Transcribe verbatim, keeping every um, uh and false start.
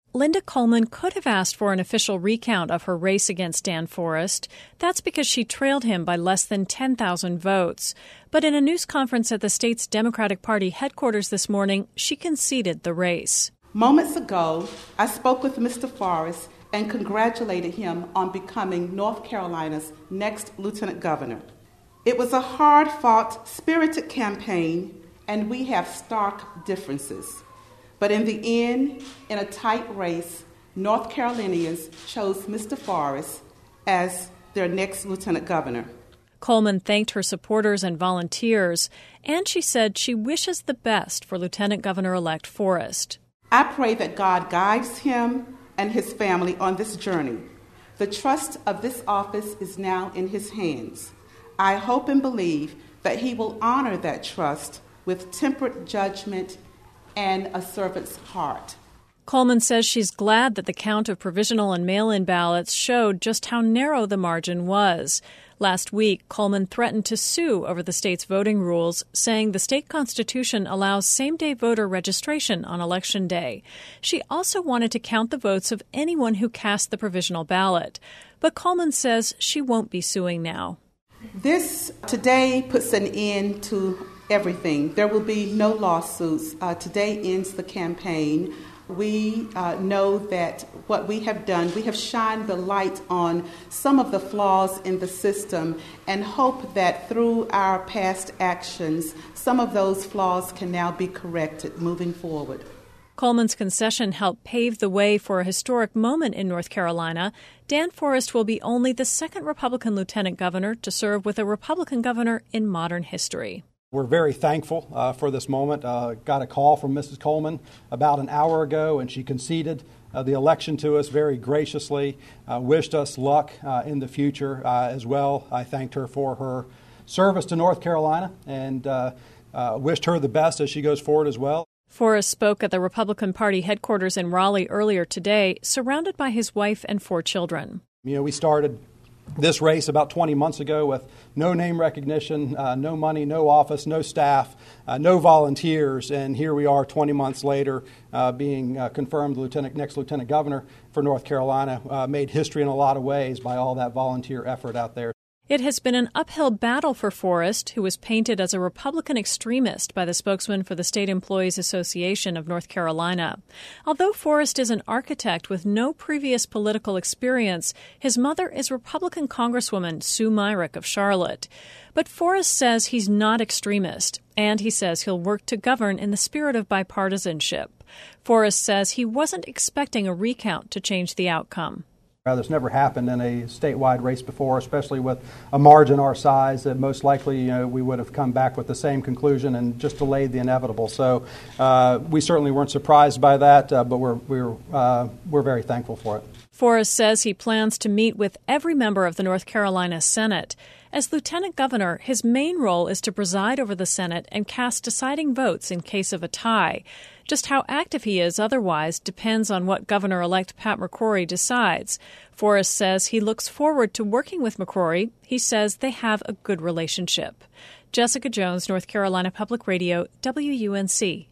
Linda Coleman could have asked for an official recount of her race against Dan Forest. That's because she trailed him by less than ten thousand votes. But in a news conference at the state's Democratic Party headquarters this morning, she conceded the race. Moments ago, I spoke with Mister Forest and congratulated him on becoming North Carolina's next lieutenant governor. It was a hard-fought, spirited campaign, and we have stark differences. But in the end, in a tight race, North Carolinians chose Mister Forest as their next lieutenant governor. Coleman thanked her supporters and volunteers, and she said she wishes the best for Lieutenant Governor-elect Forest. I pray that God guides him and his family on this journey. The trust of this office is now in his hands. I hope and believe that he will honor that trust with tempered judgment and a servant's heart. Coleman says she's glad that the count of provisional and mail-in ballots showed just how narrow the margin was. Last week, Coleman threatened to sue over the state's voting rules, saying the state constitution allows same-day voter registration on Election Day. She also wanted to count the votes of anyone who cast the provisional ballot. But Coleman says she won't be suing now. This today puts an end to everything. There will be no lawsuits. Uh, today ends the campaign. We uh, know that what we have done, we have shined the light on some of the flaws in the system and hope that through our past actions, some of those flaws can now be corrected moving forward. Coleman's concession helped pave the way for a historic moment in North Carolina. Dan Forest will be only the second Republican lieutenant governor to serve with a Republican governor in modern history. We're very thankful uh, for this moment. Uh, got a call from Missus Coleman about an hour ago, and she conceded uh, the election to us very graciously, uh, wished us luck uh, in the future uh, as well. I thanked her for her service to North Carolina and uh, uh, wished her the best as she goes forward as well. Forrest spoke at the Republican Party headquarters in Raleigh earlier today, surrounded by his wife and four children. You know, we started this race about twenty months ago with no name recognition, uh, no money, no office, no staff, uh, no volunteers, and here we are twenty months later uh, being uh, confirmed lieutenant, next lieutenant governor for North Carolina. Uh, made history in a lot of ways by all that volunteer effort out there. It has been an uphill battle for Forrest, who was painted as a Republican extremist by the spokesman for the State Employees Association of North Carolina. Although Forrest is an architect with no previous political experience, his mother is Republican Congresswoman Sue Myrick of Charlotte. But Forrest says he's not extremist, and he says he'll work to govern in the spirit of bipartisanship. Forrest says he wasn't expecting a recount to change the outcome. That's never happened in a statewide race before, especially with a margin our size. That most likely, you know, we would have come back with the same conclusion and just delayed the inevitable. So uh, we certainly weren't surprised by that, uh, but we're we're uh, we're very thankful for it. Forrest says he plans to meet with every member of the North Carolina Senate. As lieutenant governor, his main role is to preside over the Senate and cast deciding votes in case of a tie. Just how active he is otherwise depends on what Governor-elect Pat McCrory decides. Forrest says he looks forward to working with McCrory. He says they have a good relationship. Jessica Jones, North Carolina Public Radio, W U N C.